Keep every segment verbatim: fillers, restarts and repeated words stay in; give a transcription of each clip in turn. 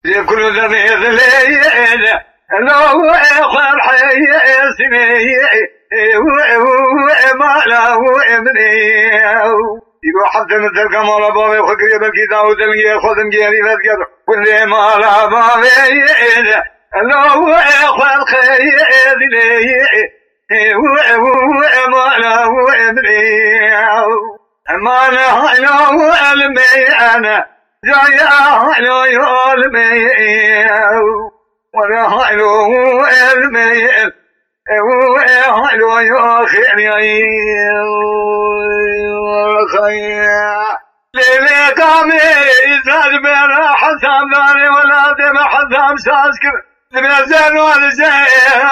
كل ذني ذليل لو خير حيسني وما لا وابني يقول حتى مثل كمال بابي خكري بالكتاب وتلقي خدم جيري فذكر كل ما لا بابي لو خير حيسني وما لا وابني ما لا لو علمي أنا جاي أهلو يولمي ولا أهلو علمي وأهلو يخيني ليلي قامي يزاد بين حسام داري ولا دم حسام ساسكر دم زين ولا زين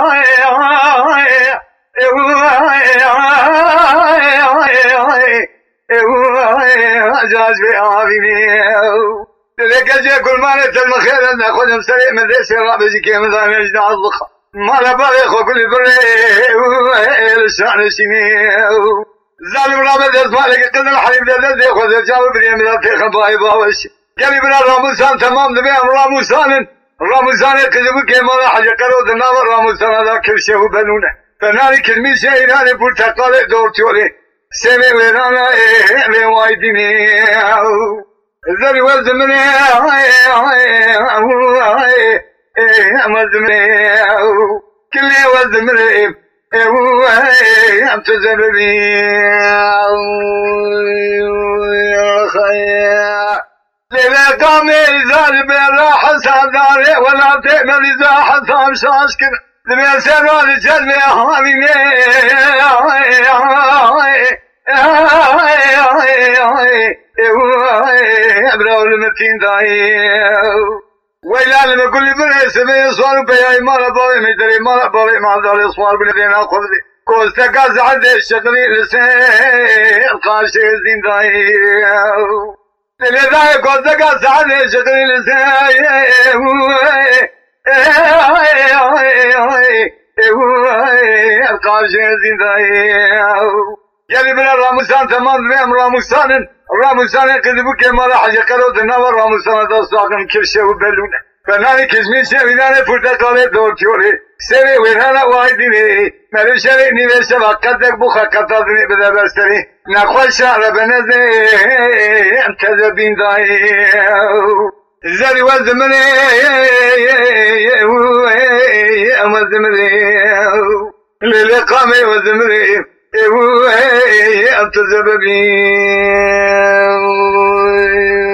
أجاز بعافيني لذلك أجي كل ما نتل مخير أن أخذهم سريع من ذي سراء بزكي من ذا يجدع الضخة ما لبالي أخو كل بري لسان سيني ظالم رابط أسمالك قدر الحريم ذا ذي أخذ الجاوب بريم ذا في خبائي باوش قالي بنا راموسان تمام دبيهم راموسان راموسان يكذبوا كيما لا حاجة قالوا ذناب راموسان هذا كل شيء بنونه فنالي كلمي شيئراني برتقالي دور تولي سمي ورانا إيه وايدني ذري وزمني وزمني كلي وزمني أم تزمني لذا قامي زال بلا حسام داري ولا تأمل إذا حسام شاشكر لما سرال جلبي هاميني أبراو المتين داي ويلا لما كل بني سمي صار بياي مالا باوي مدري مالا باوي ما داري صار بندينا خذي كوستا كاز عند الشطري لسه القاشي الدين داي لذا كوستا كاز عند الشطري لسه القاشي الدين داي يلي بنا راموسان تمام بهم راموسان راموسان يقذبوا كما لا حاجة قالوا دناور راموسان داستاقم كرشه وبلونه فناني كزمين سيويناني فرتقالي دور تيوري سيوي وينانا وايديني مالو شريني بسبا قدك بوخا قطادني بدا بستري نخوال شعر بنزي انتذبين داي زاري وزمني وزمني للقامي وزمني أنت زببي